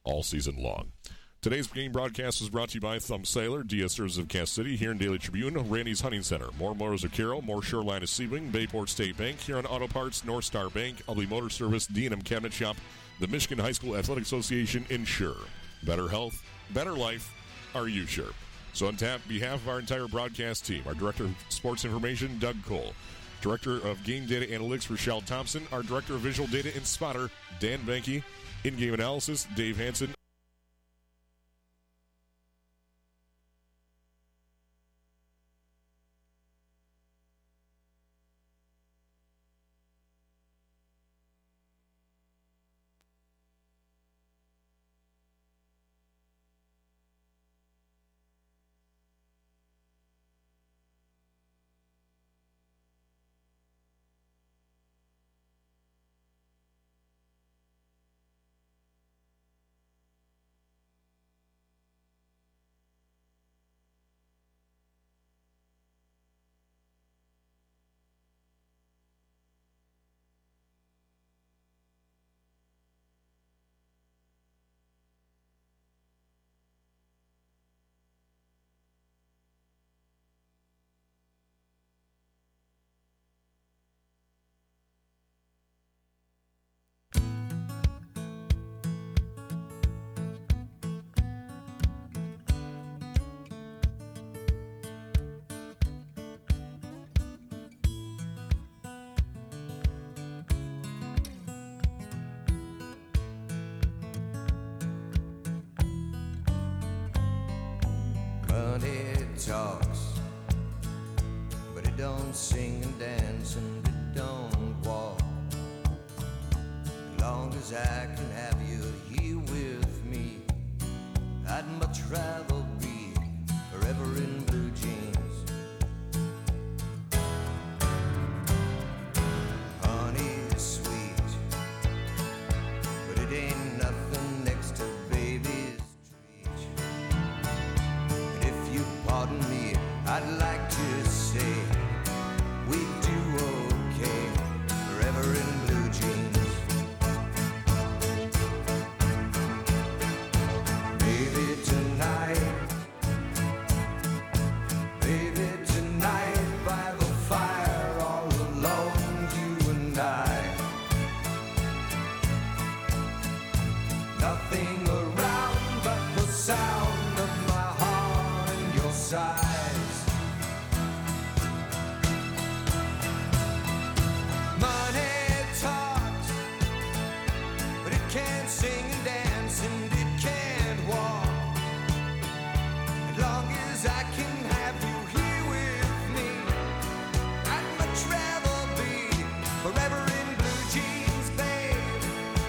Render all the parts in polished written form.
all season long. Today's game broadcast is brought to you by Thumb Sailor, de-esters of Cass City, here in Daily Tribune, Randy's Hunting Center, More Motors of Carroll, More Shoreline of Sebring, Bayport State Bank, Huron Auto Parts, North Star Bank, Ubley Motor Service, D&M Cabinet Shop, the Michigan High School Athletic Association, Insure. Better health, better life, are you sure? So on behalf of our entire broadcast team, our Director of Sports Information, Doug Cole, Director of Game Data Analytics, Rochelle Thompson, our Director of Visual Data and Spotter, Dan Benke, In-Game Analysis, Dave Hansen, talks, but it don't sing and dance and it don't walk. As long as I can have you here with me, I'd much rather be forever in blue jeans. Honey, sweet, but it ain't nothing next to baby's treat. And if you pardon me, I'd like to say we do okay forever in blue jeans. Baby, tonight, baby, tonight, by the fire, all alone, you and I. Nothing around but the sound of my heart and your sighs. Money talks, but it can't sing and dance and it can't walk. As long as I can have you here with me, I'd much rather be forever in blue jeans, babe.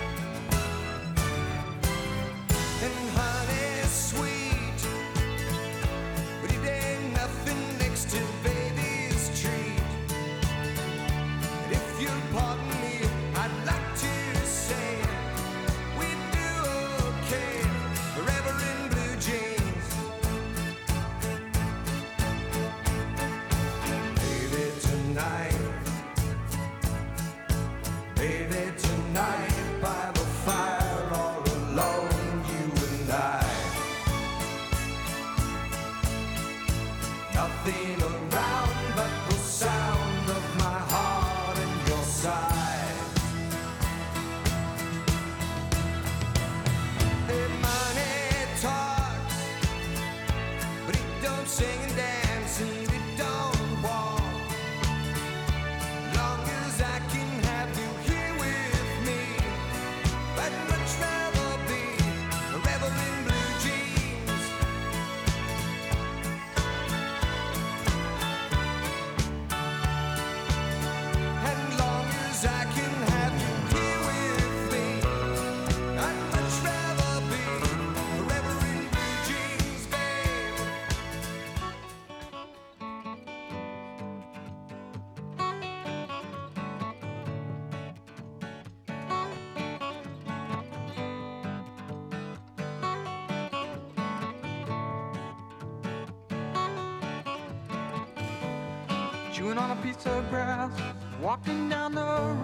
And honey, sweet, but it ain't nothing next to baby's treat. And if you'll pardon me, I'd like to say we do okay forever in blue jeans. Baby, tonight, baby, tonight, by the fire, all alone, you and I. Nothing around but the sound of my heart and your sighs. Hey, money talks, but it don't sing and dance and it don't walk. As long as I can have you here with me, I'd much rather be forever in blue jeans. And long as I can have you here with me, I'd much rather be forever in blue jeans, babe. Chewing on a piece of grass, walking down the